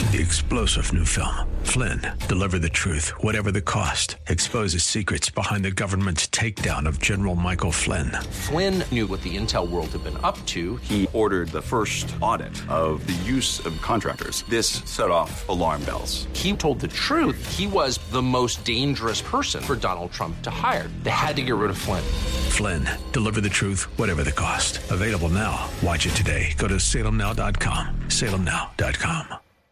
The explosive new film, Flynn, deliver the truth, whatever the cost, exposes secrets behind the government's takedown of General Michael Flynn. Flynn knew what the intel world had been up to. He ordered the first audit of the use of contractors. This set off alarm bells. He told the truth. He was the most dangerous person for Donald Trump to hire. They had to get rid of Flynn. Flynn, deliver the truth, whatever the cost. Available now. Watch it today. Go to salemnow.com. salemnow.com.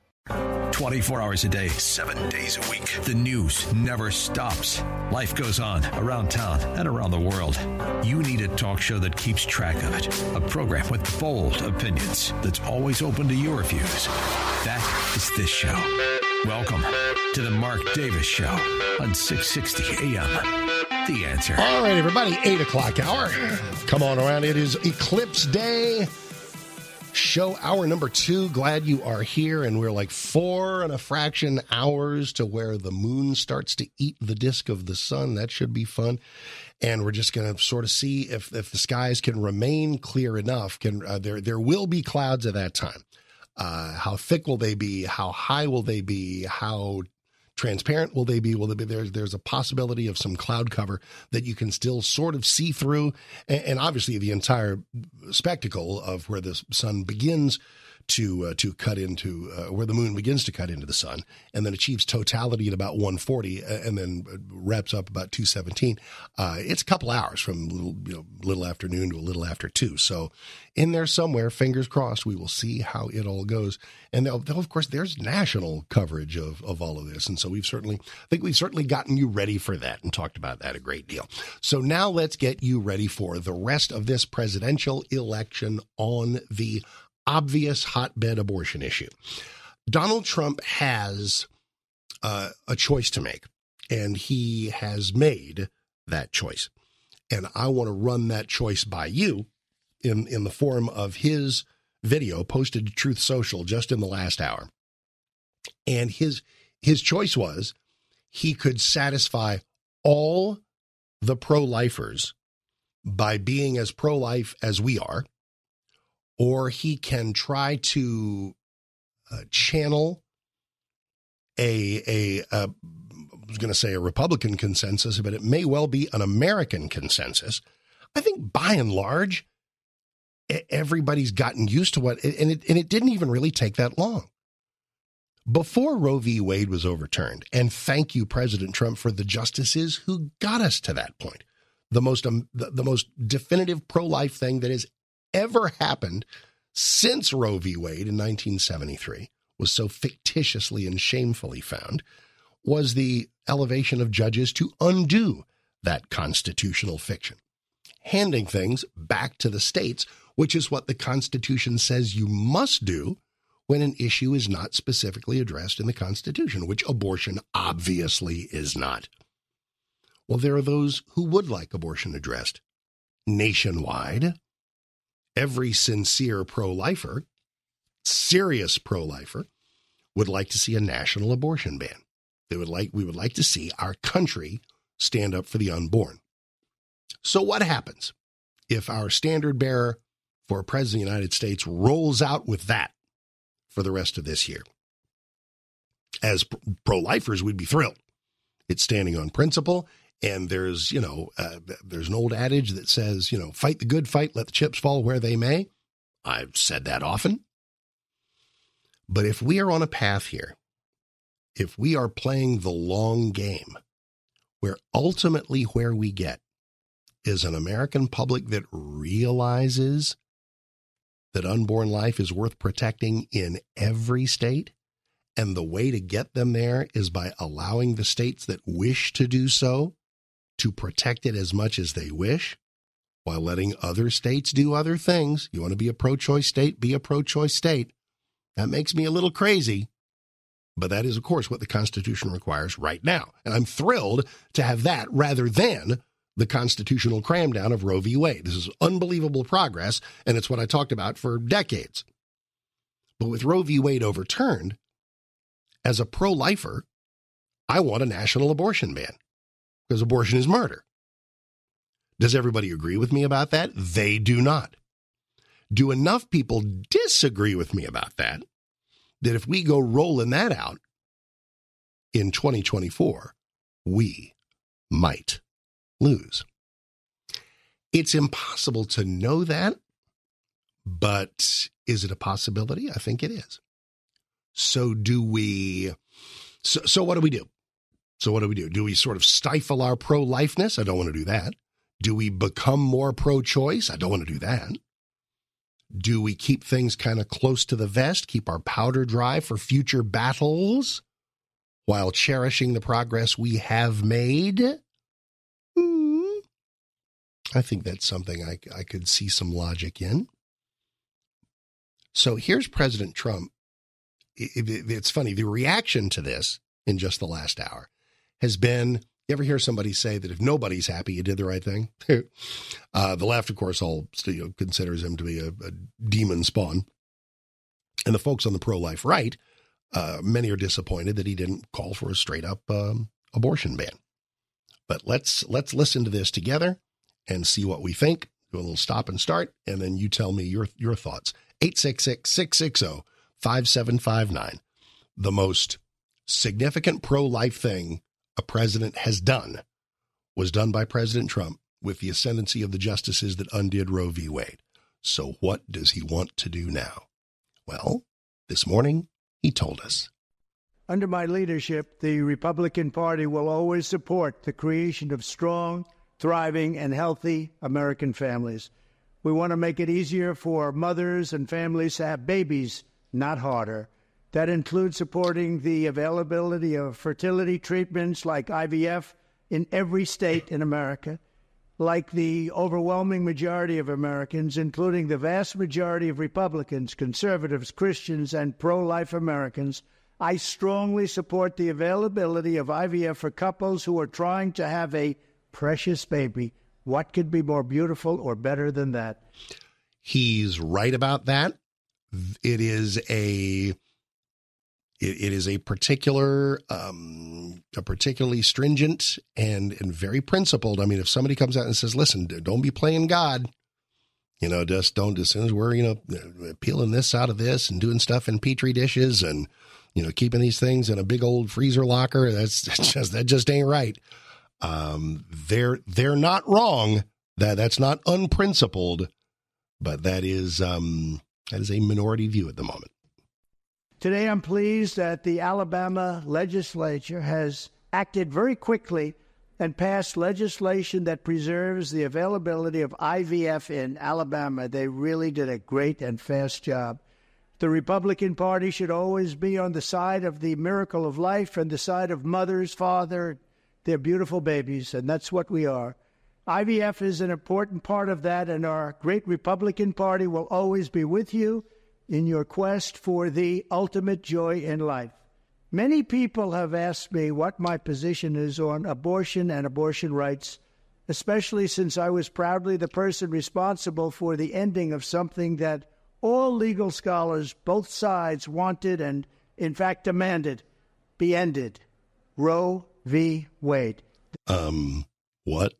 24 hours a day, 7 days a week. The news never stops. Life goes on around town and around the world. You need a talk show that keeps track of it. A program with bold opinions that's always open to your views. That is this show. Welcome to the Mark Davis Show on 660 AM. The Answer. All right, everybody, 8 o'clock hour. Come on around. It is Eclipse Day. Show hour number 2. Glad you are here. And we're like 4 and a fraction hours to where the moon starts to eat the disk of the sun. That should be fun. And we're just going to sort of see if the skies can remain clear enough. There will be clouds at that time. How thick will they be? How high will they be? How transparent will they be? Will they be there's a possibility of some cloud cover that you can still sort of see through, and obviously the entire spectacle of where the sun begins to cut into where the moon begins to cut into the sun, and then achieves totality at about 1:40, and then wraps up about 2:17. It's a couple hours from little afternoon to a little after 2. So in there somewhere, fingers crossed, we will see how it all goes. And of course, there's national coverage of all of this, and so we've certainly gotten you ready for that and talked about that a great deal. So now let's get you ready for the rest of this presidential election on the obvious hotbed abortion issue. Donald Trump has a choice to make, and he has made that choice. And I want to run that choice by you in the form of his video posted to Truth Social just in the last hour. And his choice was he could satisfy all the pro-lifers by being as pro-life as we are, or he can try to channel I was going to say a Republican consensus, but it may well be an American consensus. I think by and large, everybody's gotten used to what, and it didn't even really take that long. Before Roe v. Wade was overturned, and thank you, President Trump, for the justices who got us to that point, the most definitive pro-life thing that has ever happened since Roe v. Wade in 1973 was so fictitiously and shamefully found, was the elevation of judges to undo that constitutional fiction, handing things back to the states, which is what the Constitution says you must do when an issue is not specifically addressed in the Constitution, which abortion obviously is not. Well, there are those who would like abortion addressed nationwide. Every sincere pro-lifer, serious pro-lifer, would like to see a national abortion ban. We would like to see our country stand up for the unborn. So what happens if our standard bearer for President of the United States rolls out with that for the rest of this year? As pro-lifers, we'd be thrilled. It's standing on principle. And there's an old adage that says, fight the good fight, let the chips fall where they may. I've said that often. But if we are on a path here, if we are playing the long game, where ultimately where we get is an American public that realizes that unborn life is worth protecting in every state, and the way to get them there is by allowing the states that wish to do so to protect it as much as they wish, while letting other states do other things. You want to be a pro-choice state, be a pro-choice state. That makes me a little crazy, but that is, of course, what the Constitution requires right now. And I'm thrilled to have that rather than the constitutional cramdown of Roe v. Wade. This is unbelievable progress, and it's what I talked about for decades. But with Roe v. Wade overturned, as a pro-lifer, I want a national abortion ban, because abortion is murder. Does everybody agree with me about that? They do not. Do enough people disagree with me about that that if we go rolling that out in 2024, we might lose. It's impossible to know that, but is it a possibility? I think it is. So do we, so what do we do? So what do we do? Do we sort of stifle our pro-lifeness? I don't want to do that. Do we become more pro-choice? I don't want to do that. Do we keep things kind of close to the vest, keep our powder dry for future battles while cherishing the progress we have made? I think that's something I could see some logic in. So here's President Trump. It's funny. The reaction to this in just the last hour has been, you ever hear somebody say that if nobody's happy, you did the right thing? The left, of course, all considers him to be a demon spawn. And the folks on the pro-life right, many are disappointed that he didn't call for a straight-up abortion ban. But let's listen to this together and see what we think. Do a little stop and start, and then you tell me your thoughts. 866-660-5759. The most significant pro-life thing a president has done was done by President Trump with the ascendancy of the justices that undid Roe v. Wade. So what does he want to do now? Well, this morning, he told us. Under my leadership, the Republican Party will always support the creation of strong, thriving, and healthy American families. We want to make it easier for mothers and families to have babies, not harder. That includes supporting the availability of fertility treatments like IVF in every state in America. Like the overwhelming majority of Americans, including the vast majority of Republicans, conservatives, Christians, and pro-life Americans, I strongly support the availability of IVF for couples who are trying to have a precious baby. What could be more beautiful or better than that? He's right about that. It is a particularly stringent and very principled. I mean, if somebody comes out and says, listen, don't be playing God, just don't, as soon as we're, peeling this out of this and doing stuff in Petri dishes and, keeping these things in a big old freezer locker, that just ain't right. They're not wrong. That's not unprincipled, but that is a minority view at the moment. Today, I'm pleased that the Alabama legislature has acted very quickly and passed legislation that preserves the availability of IVF in Alabama. They really did a great and fast job. The Republican Party should always be on the side of the miracle of life and the side of mothers, father, their beautiful babies, and that's what we are. IVF is an important part of that, and our great Republican Party will always be with you in your quest for the ultimate joy in life. Many people have asked me what my position is on abortion and abortion rights, especially since I was proudly the person responsible for the ending of something that all legal scholars, both sides, wanted and, in fact, demanded be ended. Roe v. Wade. What?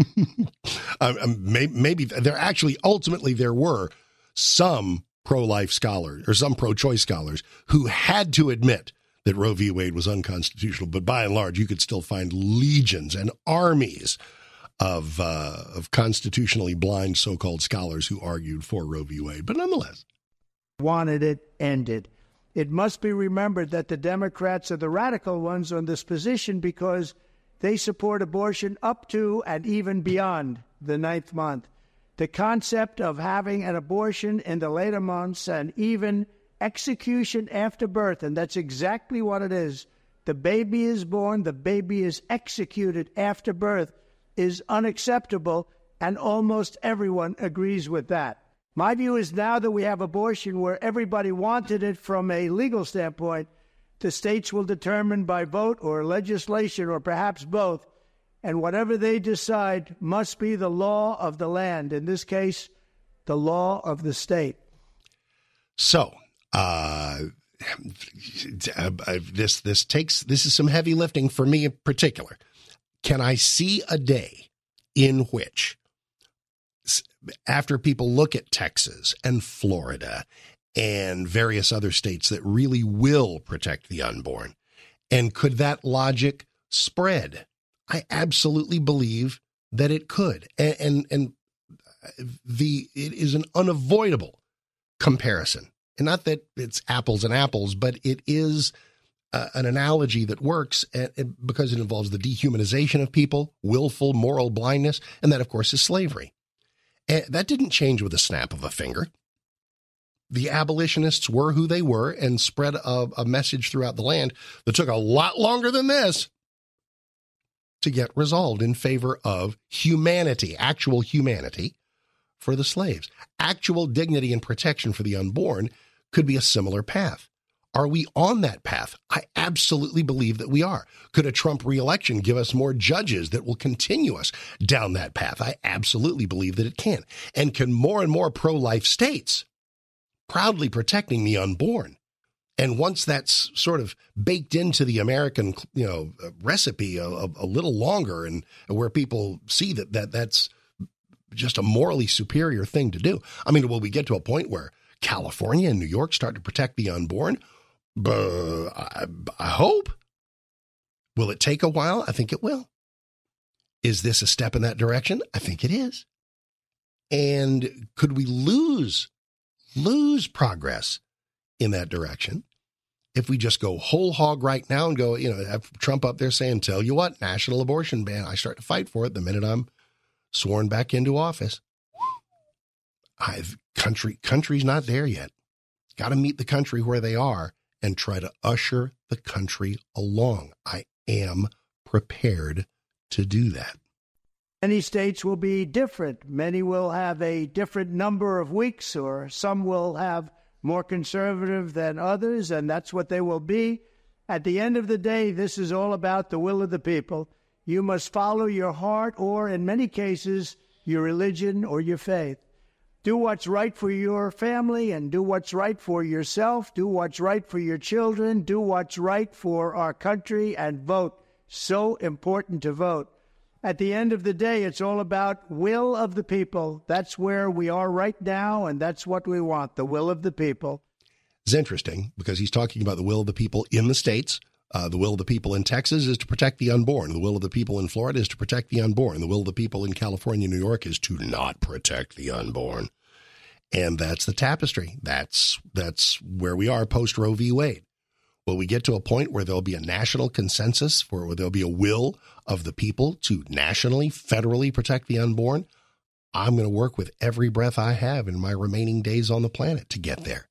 Maybe ultimately there were some pro-life scholars or some pro-choice scholars who had to admit that Roe v. Wade was unconstitutional. But by and large, you could still find legions and armies of constitutionally blind so-called scholars who argued for Roe v. Wade. But nonetheless, wanted it ended. It must be remembered that the Democrats are the radical ones on this position because they support abortion up to and even beyond the 9th month. The concept of having an abortion in the later months and even execution after birth, and that's exactly what it is. The baby is born, the baby is executed after birth, is unacceptable, and almost everyone agrees with that. My view is now that we have abortion where everybody wanted it from a legal standpoint, the states will determine by vote or legislation or perhaps both, and whatever they decide must be the law of the land, in this case, the law of the state. So, this is some heavy lifting for me in particular. Can I see a day in which, after people look at Texas and Florida and various other states that really will protect the unborn. And could that logic spread? I absolutely believe that it could. And it is an unavoidable comparison. And not that it's apples and apples, but it is an analogy that works because it involves the dehumanization of people, willful moral blindness, and that, of course, is slavery. And that didn't change with a snap of a finger. The abolitionists were who they were and spread a message throughout the land that took a lot longer than this to get resolved in favor of humanity, actual humanity for the slaves. Actual dignity and protection for the unborn could be a similar path. Are we on that path? I absolutely believe that we are. Could a Trump reelection give us more judges that will continue us down that path? I absolutely believe that it can. And can more and more pro-life states proudly protecting the unborn? And once that's sort of baked into the American, recipe a little longer, and where people see that that's just a morally superior thing to do. I mean, will we get to a point where California and New York start to protect the unborn? I hope. Will it take a while? I think it will. Is this a step in that direction? I think it is. And could we lose progress in that direction if we just go whole hog right now and go, have Trump up there saying, tell you what, national abortion ban, I start to fight for it the minute I'm sworn back into office. Country's not there yet. Got to meet the country where they are and try to usher the country along. I am prepared to do that. Many states will be different. Many will have a different number of weeks, or some will have more conservative than others, and that's what they will be. At the end of the day, this is all about the will of the people. You must follow your heart, or in many cases, your religion or your faith. Do what's right for your family and do what's right for yourself. Do what's right for your children. Do what's right for our country and vote. So important to vote. At the end of the day, it's all about will of the people. That's where we are right now, and that's what we want, the will of the people. It's interesting because he's talking about the will of the people in the states. The will of the people in Texas is to protect the unborn. The will of the people in Florida is to protect the unborn. The will of the people in California and New York is to not protect the unborn. And that's the tapestry. That's where we are post Roe v. Wade. Will we get to a point where there'll be a national consensus, where there'll be a will of the people to nationally, federally protect the unborn? I'm going to work with every breath I have in my remaining days on the planet to get there.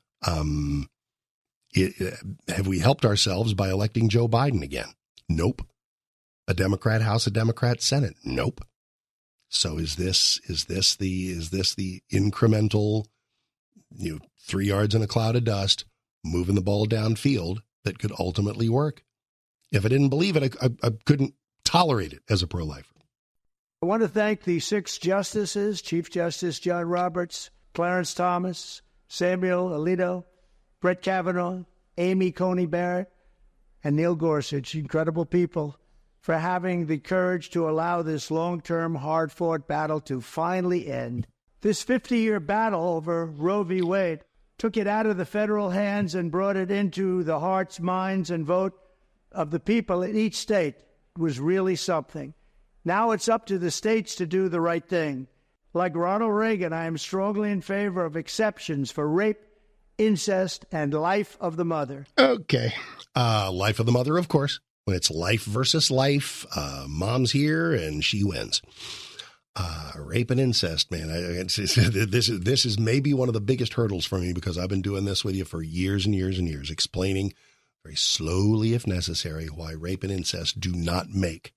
Have we helped ourselves by electing Joe Biden again? Nope. A Democrat House, a Democrat Senate? Nope. So is this the incremental, 3 yards in a cloud of dust, moving the ball downfield that could ultimately work? If I didn't believe it, I couldn't tolerate it as a pro-lifer. I want to thank the 6 justices, Chief Justice John Roberts, Clarence Thomas, Samuel Alito, Brett Kavanaugh, Amy Coney Barrett, and Neil Gorsuch, incredible people, for having the courage to allow this long-term, hard-fought battle to finally end. This 50-year battle over Roe v. Wade took it out of the federal hands and brought it into the hearts, minds, and vote of the people in each state. It was really something. Now it's up to the states to do the right thing. Like Ronald Reagan, I am strongly in favor of exceptions for rape, incest, and life of the mother. Okay. Life of the mother, of course. When it's life versus life, mom's here and she wins. Rape and incest, man. This is maybe one of the biggest hurdles for me because I've been doing this with you for years and years and years, explaining very slowly, if necessary, why rape and incest do not make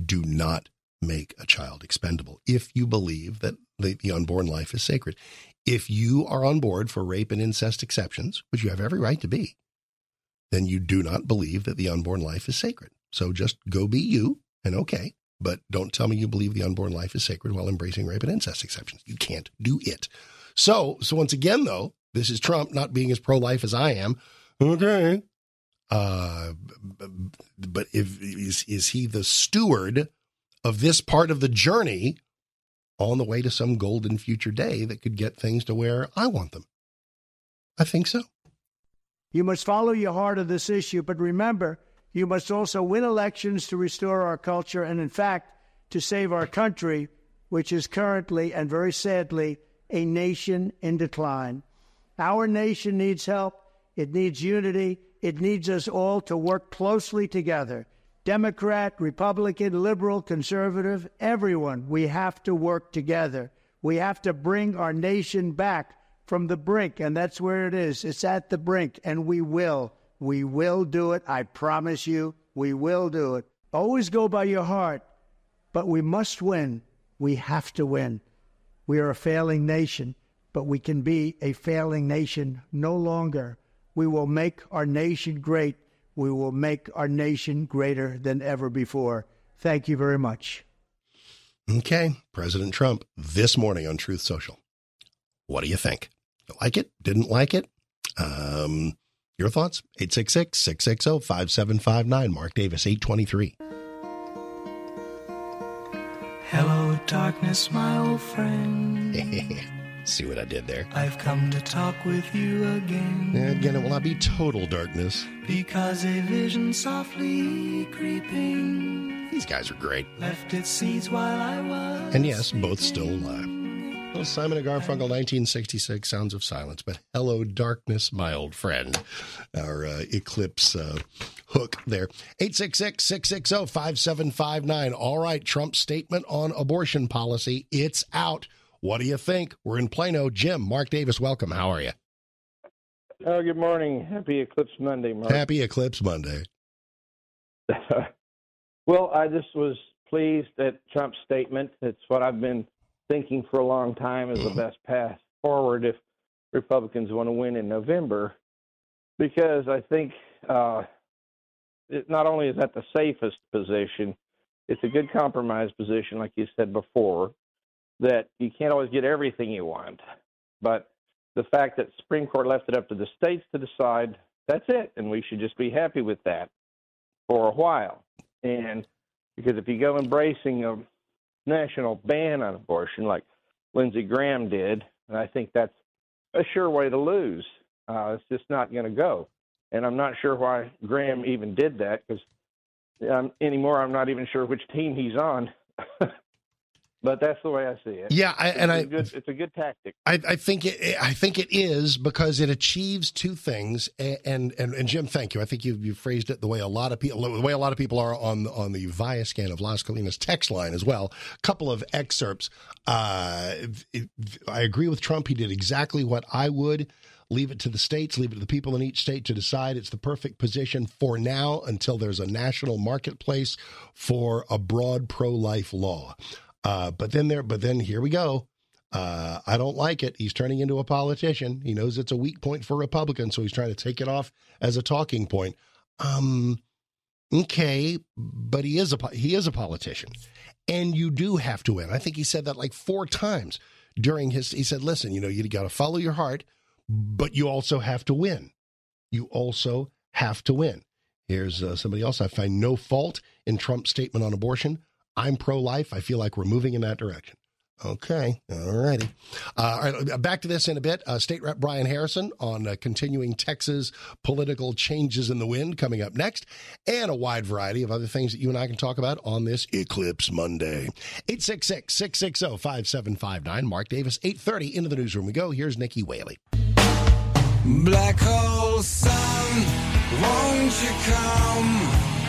a child expendable. If you believe that the unborn life is sacred, if you are on board for rape and incest exceptions, which you have every right to be, then you do not believe that the unborn life is sacred. So just go be you and okay. But don't tell me you believe the unborn life is sacred while embracing rape and incest exceptions. You can't do it. So once again, though, this is Trump not being as pro-life as I am. Okay. But is he the steward of this part of the journey on the way to some golden future day that could get things to where I want them? I think so. You must follow your heart of this issue, but remember, you must also win elections to restore our culture and, in fact, to save our country, which is currently, and very sadly, a nation in decline. Our nation needs help. It needs unity. It needs us all to work closely together. Democrat, Republican, liberal, conservative, everyone, we have to work together. We have to bring our nation back from the brink, and that's where it is. It's at the brink, and we will. We will do it. I promise you, we will do it. Always go by your heart, but we must win. We have to win. We are a failing nation, but we can be a failing nation no longer. We will make our nation great. We will make our nation greater than ever before. Thank you very much. Okay, President Trump this morning on Truth Social. What do you think? Like it? Didn't like it? Your thoughts? 866-660-5759. Mark Davis, 823. Hello, darkness, my old friend. See what I did there? I've come to talk with you again. Again, it will not be total darkness. Because a vision softly creeping. These guys are great. Left its seeds while I was. And yes, both still alive. Well, Simon and Garfunkel, 1966, Sounds of Silence. But hello, darkness, my old friend. Our Eclipse hook there. 866-660-5759. All right, Trump's statement on abortion policy. It's out. What do you think? We're in Plano. Jim, Mark Davis, welcome. How are you? Oh, good morning. Happy Eclipse Monday, Mark. Happy Eclipse Monday. Well, I just was pleased at Trump's statement. It's what I've been thinking for a long time is the best path forward if Republicans want to win in November, because I think it not only is that the safest position, it's a good compromise position, like you said before, that you can't always get everything you want. But the fact that the Supreme Court left it up to the states to decide, that's it, and we should just be happy with that for a while. And because if you go embracing a national ban on abortion like Lindsey Graham did, and I think that's a sure way to lose. It's just not going to go. And I'm not sure why Graham even did that, because anymore I'm not even sure which team he's on. But that's the way I see it. Yeah, it's a good tactic. I think it is, because it achieves two things. And Jim, thank you. I think you phrased it the way a lot of people are on the Viascan of Las Colinas text line as well. A couple of excerpts. I agree with Trump. He did exactly what I would. Leave it to the states, leave it to the people in each state to decide. It's the perfect position for now until there's a national marketplace for a broad pro-life law. But then here we go. I don't like it. He's turning into a politician. He knows it's a weak point for Republicans, so he's trying to take it off as a talking point. Okay, but he is a politician, and you do have to win. I think he said that like 4 times during he said, listen, you got to follow your heart, but you also have to win. You also have to win. Here's somebody else. I find no fault in Trump's statement on abortion. I'm pro-life. I feel like we're moving in that direction. Okay. All righty. All right. Back to this in a bit. State Rep Brian Harrison on continuing Texas political changes in the wind coming up next, and a wide variety of other things that you and I can talk about on this Eclipse Monday. 866-660-5759. Mark Davis, 8:30 into the newsroom we go. Here's Nikki Whaley. Black hole sun, won't you come?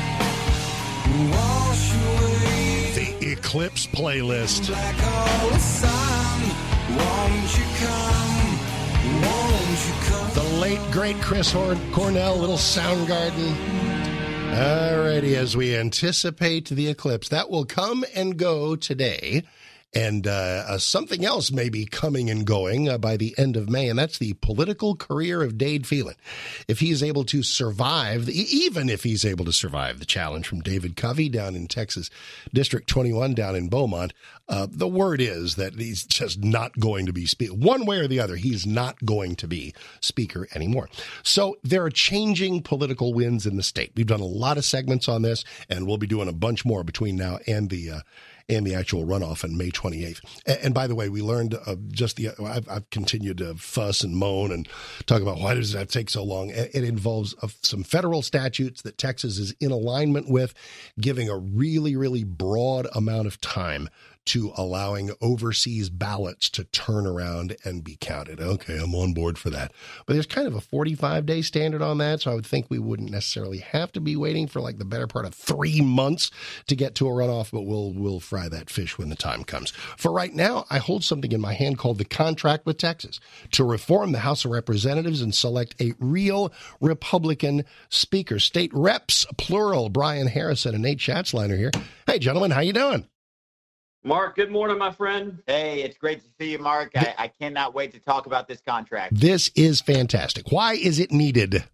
Wash away the Eclipse playlist. Black hole sun, won't you come? Won't you come? The late, great Chris Cornell, Little Soundgarden. Alrighty, as we anticipate the eclipse, that will come and go today. And something else may be coming and going by the end of May, and that's the political career of Dade Phelan. If he is able to survive, even if he's able to survive the challenge from David Covey down in Texas, District 21 down in Beaumont, the word is that he's just not going to be speaker. One way or the other, he's not going to be speaker anymore. So there are changing political winds in the state. We've done a lot of segments on this, and we'll be doing a bunch more between now and the and the actual runoff on May 28th. And by the way, we learned I've continued to fuss and moan and talk about why does that take so long. It involves some federal statutes that Texas is in alignment with, giving a really, really broad amount of time to allowing overseas ballots to turn around and be counted. Okay, I'm on board for that. But there's kind of a 45-day standard on that, so I would think we wouldn't necessarily have to be waiting for like the better part of 3 months to get to a runoff, but we'll fry that fish when the time comes. For right now, I hold something in my hand called the Contract with Texas to reform the House of Representatives and select a real Republican speaker. State reps, plural. Brian Harrison and Nate Schatzliner here. Hey, gentlemen, how you doing? Mark, good morning, my friend. Hey, it's great to see you, Mark. I cannot wait to talk about this contract. This is fantastic. Why is it needed?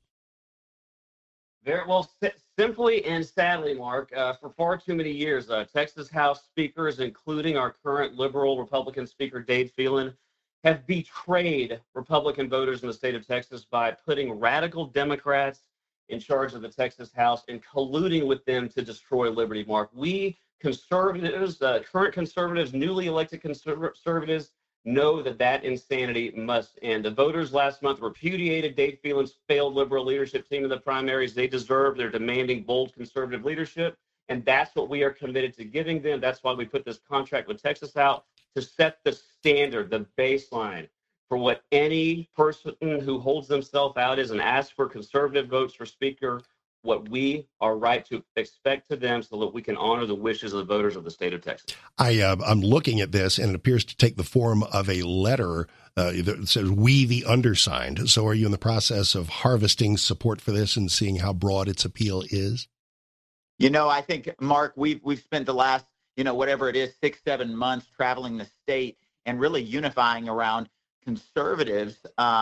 Very well, simply and sadly, Mark, for far too many years, Texas House speakers, including our current liberal Republican Speaker Dade Phelan, have betrayed Republican voters in the state of Texas by putting radical Democrats in charge of the Texas House and colluding with them to destroy liberty, Mark. We conservatives, current conservatives, newly elected conservatives, know that insanity must end. The voters last month repudiated Dade Phelan's failed liberal leadership team in the primaries. They deserve. They're demanding bold conservative leadership, and that's what we are committed to giving them. That's why we put this contract with Texas out to set the standard, the baseline for what any person who holds themselves out is and asks for conservative votes for speaker, what we are right to expect to them so that we can honor the wishes of the voters of the state of Texas. I'm looking at this, and it appears to take the form of a letter that says, we the undersigned. So are you in the process of harvesting support for this and seeing how broad its appeal is? You know, I think, Mark, we've spent the last, whatever it is, 6-7 months traveling the state and really unifying around conservatives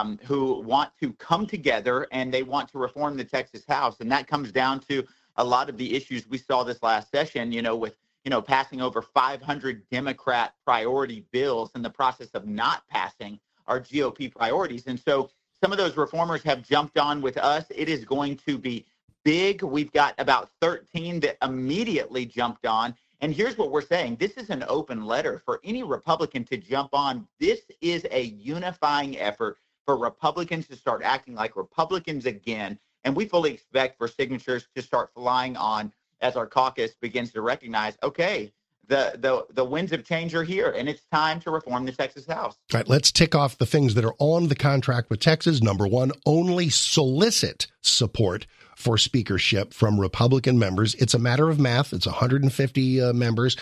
who want to come together and they want to reform the Texas House. And that comes down to a lot of the issues we saw this last session, with passing over 500 Democrat priority bills in the process of not passing our GOP priorities. And so some of those reformers have jumped on with us. It is going to be big. We've got about 13 that immediately jumped on. And here's what we're saying. This is an open letter for any Republican to jump on. This is a unifying effort for Republicans to start acting like Republicans again. And we fully expect for signatures to start flying on as our caucus begins to recognize, okay, the winds of change are here, and it's time to reform the Texas House. All right, let's tick off the things that are on the contract with Texas. Number one, only solicit support for speakership from Republican members. It's a matter of math. It's 150 members.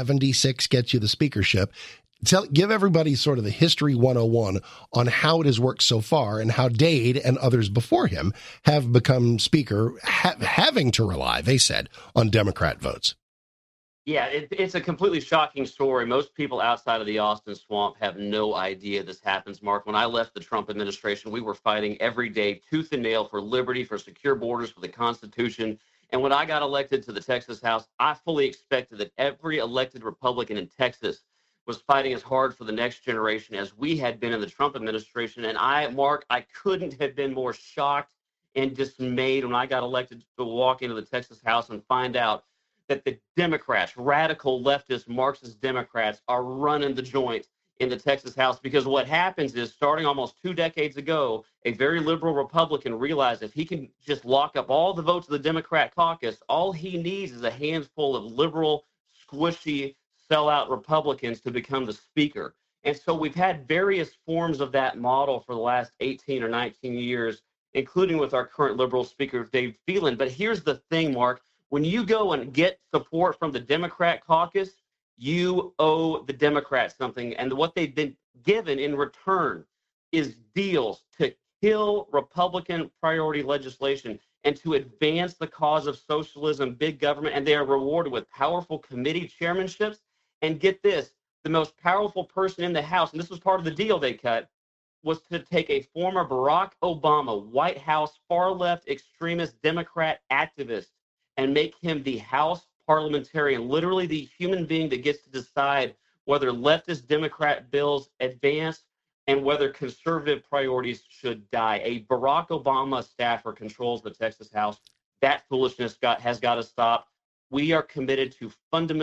76 gets you the speakership. Give everybody sort of the history 101 on how it has worked so far and how Dade and others before him have become speaker, having to rely, they said, on Democrat votes. Yeah, it's a completely shocking story. Most people outside of the Austin swamp have no idea this happens, Mark. When I left the Trump administration, we were fighting every day, tooth and nail, for liberty, for secure borders, for the Constitution. And when I got elected to the Texas House, I fully expected that every elected Republican in Texas was fighting as hard for the next generation as we had been in the Trump administration. And Mark, I couldn't have been more shocked and dismayed when I got elected to walk into the Texas House and find out that the Democrats, radical leftist Marxist Democrats, are running the joint in the Texas House. Because what happens is, starting almost 2 decades ago, a very liberal Republican realized if he can just lock up all the votes of the Democrat caucus, all he needs is a handful of liberal, squishy, sellout Republicans to become the speaker. And so we've had various forms of that model for the last 18 or 19 years, including with our current liberal speaker, Dade Phelan. But here's the thing, Mark. When you go and get support from the Democrat caucus, you owe the Democrats something. And what they've been given in return is deals to kill Republican priority legislation and to advance the cause of socialism, big government. And they are rewarded with powerful committee chairmanships. And get this, the most powerful person in the House, and this was part of the deal they cut, was to take a former Barack Obama White House far-left extremist Democrat activist and make him the House parliamentarian, literally the human being that gets to decide whether leftist Democrat bills advance and whether conservative priorities should die. A Barack Obama staffer controls the Texas House. That foolishness has got to stop. We are committed to fundamental,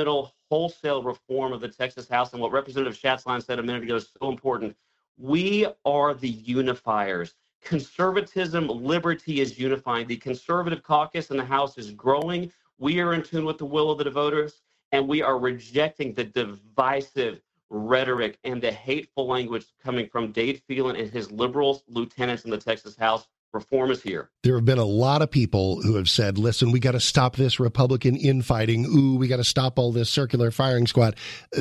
wholesale reform of the Texas House. And what Representative Schatzline said a minute ago is so important. We are the unifiers. Conservatism, liberty is unifying. The conservative caucus in the House is growing. We are in tune with the will of the voters, and we are rejecting the divisive rhetoric and the hateful language coming from Dade Phelan and his liberal lieutenants in the Texas House. Reform is here. There have been a lot of people who have said, listen, we got to stop this Republican infighting. Ooh, we got to stop all this circular firing squad.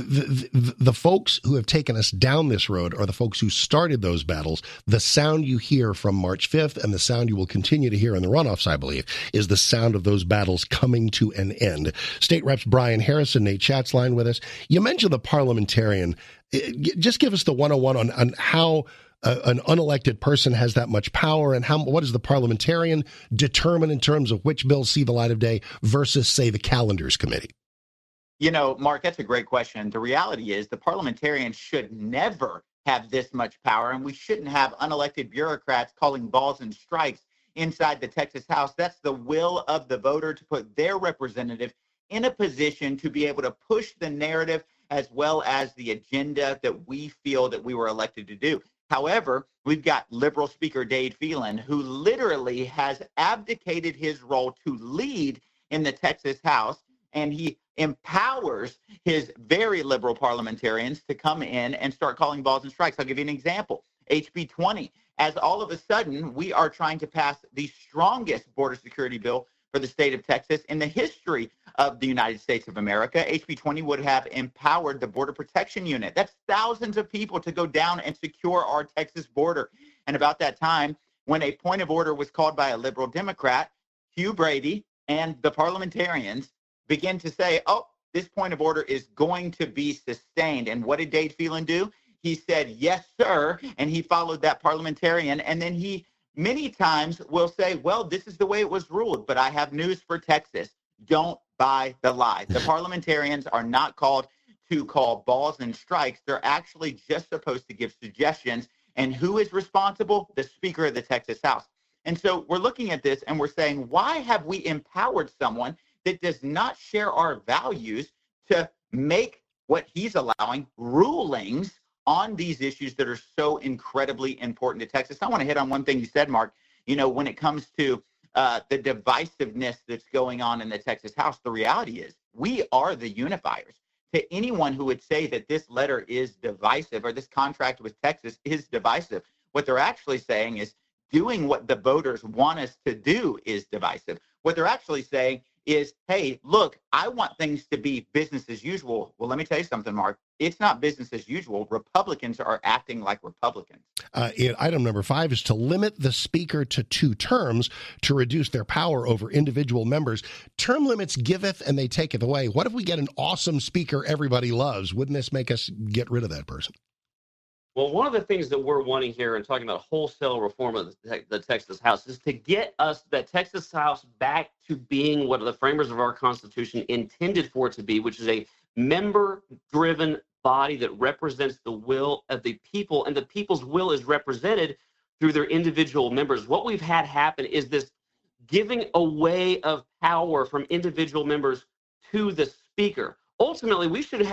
The folks who have taken us down this road are the folks who started those battles. The sound you hear from March 5th and the sound you will continue to hear in the runoffs, I believe, is the sound of those battles coming to an end. State Reps Brian Harrison, Nate Schatzline with us. You mentioned the parliamentarian. Just give us the 101 on how an unelected person has that much power, and what does the parliamentarian determine in terms of which bills see the light of day versus, say, the calendars committee? You know, Mark, that's a great question. The reality is the parliamentarian should never have this much power, and we shouldn't have unelected bureaucrats calling balls and strikes inside the Texas House. That's the will of the voter to put their representative in a position to be able to push the narrative as well as the agenda that we feel that we were elected to do. However, we've got liberal Speaker Dade Phelan, who literally has abdicated his role to lead in the Texas House, and he empowers his very liberal parliamentarians to come in and start calling balls and strikes. I'll give you an example. HB 20, as all of a sudden we are trying to pass the strongest border security bill for the state of Texas in the history of the United States of America. HB 20 would have empowered the Border Protection Unit. That's thousands of people to go down and secure our Texas border. And about that time, when a point of order was called by a liberal Democrat, Hugh Brady and the parliamentarians began to say, oh, this point of order is going to be sustained. And what did Dade Phelan do? He said, yes, sir. And he followed that parliamentarian. And then he many times will say, well, this is the way it was ruled, but I have news for Texas. Don't buy the lie. The parliamentarians are not called to call balls and strikes. They're actually just supposed to give suggestions. And who is responsible? The Speaker of the Texas House. And so we're looking at this and we're saying, why have we empowered someone that does not share our values to make what he's allowing rulings on these issues that are so incredibly important to Texas? I want to hit on one thing you said, Mark. You know, when it comes to the divisiveness that's going on in the Texas House, the reality is we are the unifiers. To anyone who would say that this letter is divisive or this contract with Texas is divisive, what they're actually saying is doing what the voters want us to do is divisive. What they're actually saying is, hey, look, I want things to be business as usual. Well, let me tell you something, Mark. It's not business as usual. Republicans are acting like Republicans. Item number 5 is to limit the speaker to 2 terms to reduce their power over individual members. Term limits giveth and they taketh away. What if we get an awesome speaker everybody loves? Wouldn't this make us get rid of that person? Well, one of the things that we're wanting here and talking about wholesale reform of the Texas House is to get us, the Texas House, back to being what the framers of our Constitution intended for it to be, which is a member-driven body that represents the will of the people, and the people's will is represented through their individual members. What we've had happen is this giving away of power from individual members to the Speaker. Ultimately, we should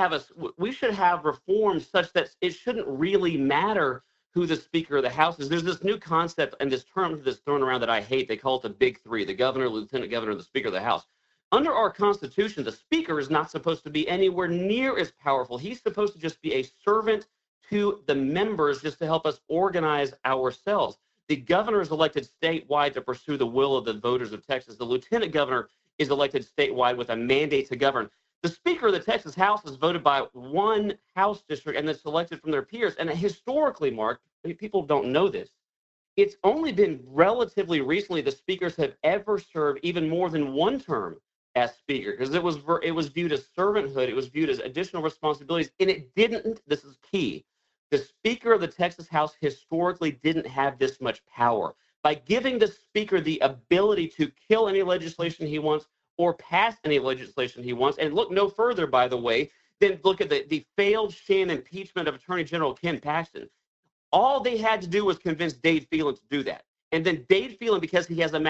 have reforms such that it shouldn't really matter who the Speaker of the House is. There's this new concept and this term that's thrown around that I hate. They call it the Big Three: the governor, lieutenant governor, the Speaker of the House. Under our Constitution, the Speaker is not supposed to be anywhere near as powerful. He's supposed to just be a servant to the members, just to help us organize ourselves. The governor is elected statewide to pursue the will of the voters of Texas. The lieutenant governor is elected statewide with a mandate to govern. The Speaker of the Texas House is voted by one House district and then selected from their peers. And historically, Mark, people don't know this. It's only been relatively recently the speakers have ever served even more than one term as Speaker, because it was viewed as servanthood. It was viewed as additional responsibilities. And it didn't, this is key, the Speaker of the Texas House historically didn't have this much power. By giving the Speaker the ability to kill any legislation he wants, or pass any legislation he wants. And look no further, by the way, than look at the failed sham impeachment of Attorney General Ken Paxton. All they had to do was convince Dade Phelan to do that. And then Dade Phelan, because he has amassed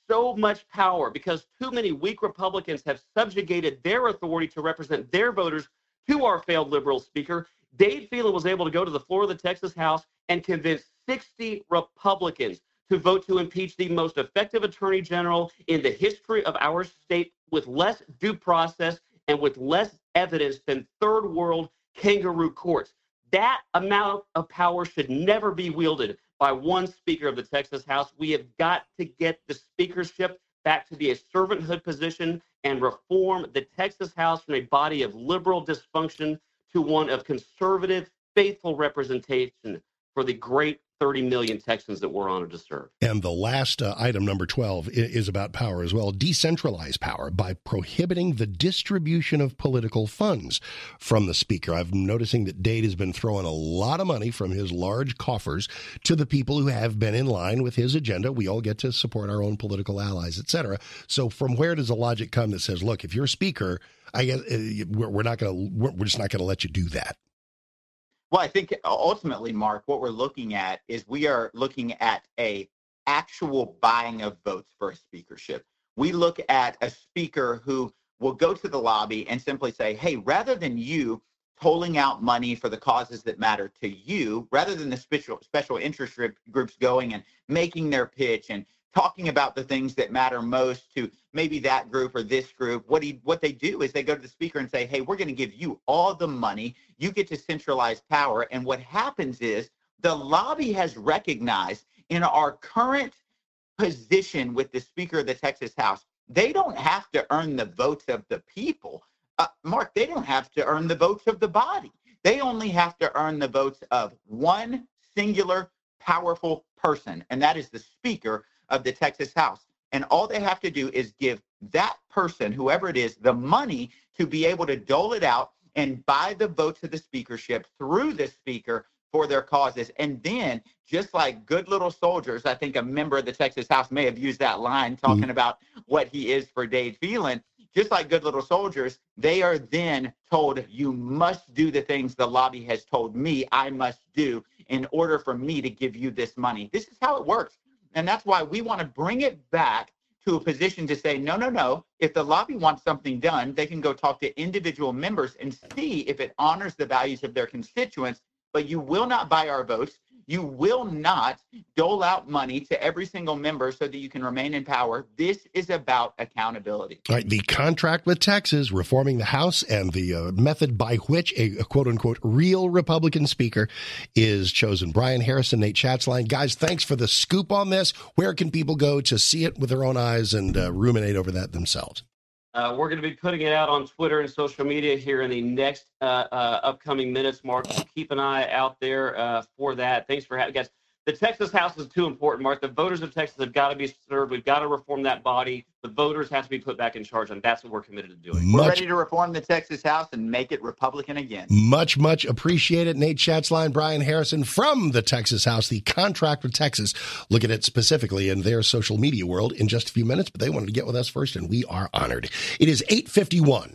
so much power because too many weak Republicans have subjugated their authority to represent their voters to our failed liberal speaker. Dade Phelan was able to go to the floor of the Texas House and convince 60 Republicans to vote to impeach the most effective attorney general in the history of our state with less due process and with less evidence than third world kangaroo courts. That amount of power should never be wielded by one speaker of the Texas House. We have got to get the speakership back to be a servanthood position and reform the Texas House from a body of liberal dysfunction to one of conservative, faithful representation for the great 30 million Texans that we're honored to serve. And the last item, number 12, is about power as well. Decentralize power by prohibiting the distribution of political funds from the speaker. I'm noticing that Dade has been throwing a lot of money from his large coffers to the people who have been in line with his agenda. We all get to support our own political allies, etc. So from where does the logic come that says, look, if you're a speaker, I guess we're just not going to let you do that? Well, I think ultimately, Mark, what we're looking at is we are looking at a actual buying of votes for a speakership. We look at a speaker who will go to the lobby and simply say, hey, rather than you tolling out money for the causes that matter to you, rather than the special interest groups going and making their pitch and talking about the things that matter most to maybe that group or this group, what they do is they go to the speaker and say, hey, we're going to give you all the money. You get to centralize power. And what happens is the lobby has recognized in our current position with the Speaker of the Texas House, they don't have to earn the votes of the people. Mark, they don't have to earn the votes of the body. They only have to earn the votes of one singular powerful person, and that is the Speaker of the Texas House. And all they have to do is give that person, whoever it is, the money to be able to dole it out and buy the votes of the speakership through the speaker for their causes. And then, just like good little soldiers, I think a member of the Texas House may have used that line talking about what he is for Dade Phelan. Just like good little soldiers, they are then told, you must do the things the lobby has told me I must do in order for me to give you this money. This is how it works. And that's why we want to bring it back to a position to say, no. If the lobby wants something done, they can go talk to individual members and see if it honors the values of their constituents. But you will not buy our votes. You will not dole out money to every single member so that you can remain in power. This is about accountability. All right, the contract with Texas, reforming the House, and the method by which a quote-unquote real Republican speaker is chosen. Brian Harrison, Nate Schatzline. Guys, thanks for the scoop on this. Where can people go to see it with their own eyes and ruminate over that themselves? We're going to be putting it out on Twitter and social media here in the next upcoming minutes, Mark. So keep an eye out there for that. Thanks for having us. The Texas House is too important, Mark. The voters of Texas have got to be served. We've got to reform that body. The voters have to be put back in charge, and that's what we're committed to doing. We're ready to reform the Texas House and make it Republican again. Much appreciated. Nate Schatzline, Brian Harrison from the Texas House, the contract with Texas. Look at it specifically in their social media world in just a few minutes, but they wanted to get with us first, and we are honored. It is 8:51.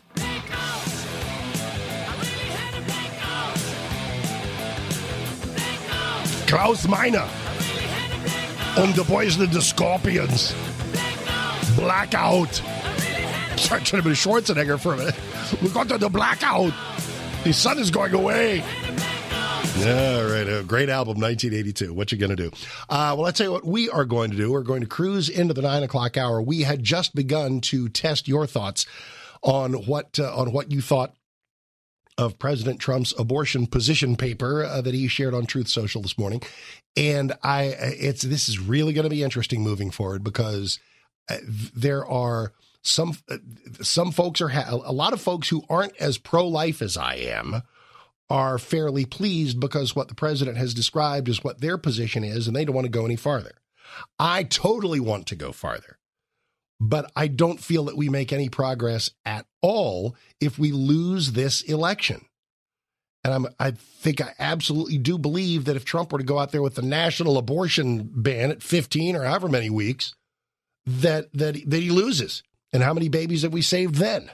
Klaus Meiner und the Poison of the Scorpions. Blackout. Sorry, trying to be Schwarzenegger for a minute. We got to the blackout. The sun is going away. All right, a great album, 1982. What you going to do? Well, I'll tell you what we are going to do. We're going to cruise into the 9 o'clock hour. We had just begun to test your thoughts on what you thought of President Trump's abortion position paper that he shared on Truth Social this morning. And this is really going to be interesting moving forward because there are some folks a lot of folks who aren't as pro-life as I am are fairly pleased because what the president has described is what their position is, and they don't want to go any farther. I totally want to go farther, but I don't feel that we make any progress at all if we lose this election. And I think I absolutely do believe that if Trump were to go out there with the national abortion ban at 15 or however many weeks, that he loses. And how many babies have we saved then?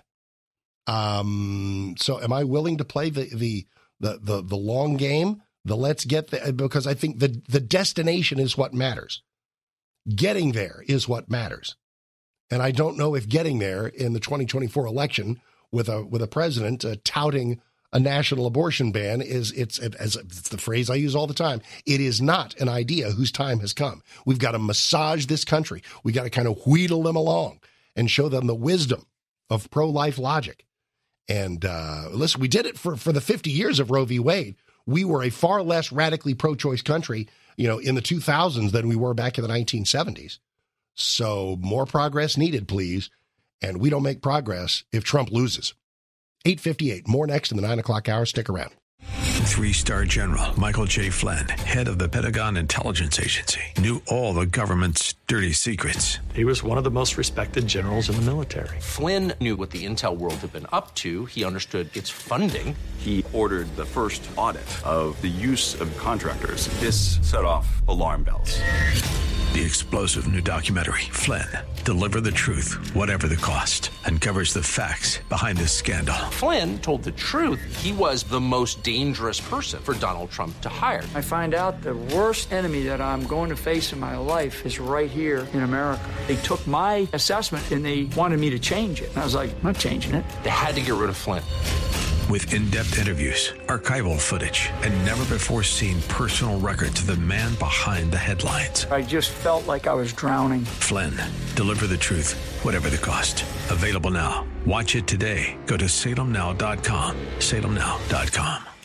So am I willing to play the long game? Let's get there, because I think the destination is what matters. Getting there is what matters. And I don't know if getting there in the 2024 election with a president touting a national abortion ban it's the phrase I use all the time. It is not an idea whose time has come. We've got to massage this country. We got to kind of wheedle them along and show them the wisdom of pro-life logic. And listen, we did it for the 50 years of Roe v. Wade. We were a far less radically pro-choice country, in the 2000s than we were back in the 1970s. So more progress needed, please. And we don't make progress if Trump loses. 8:58. More next in the 9 o'clock hour. Stick around. 3-star General Michael J. Flynn, head of the Pentagon Intelligence Agency, knew all the government's dirty secrets. He was one of the most respected generals in the military. Flynn knew what the intel world had been up to. He understood its funding. He ordered the first audit of the use of contractors. This set off alarm bells. The explosive new documentary, Flynn, Deliver the Truth, Whatever the Cost, uncovers the facts behind this scandal. Flynn told the truth. He was the most dangerous person for Donald Trump to hire. I find out the worst enemy that I'm going to face in my life is right here in America. They took my assessment and they wanted me to change it. And I was like, I'm not changing it. They had to get rid of Flynn. With in-depth interviews, archival footage, and never-before-seen personal records of the man behind the headlines. I just felt like I was drowning. Flynn, Deliver the Truth, Whatever the Cost. Available now. Watch it today. Go to salemnow.com. salemnow.com.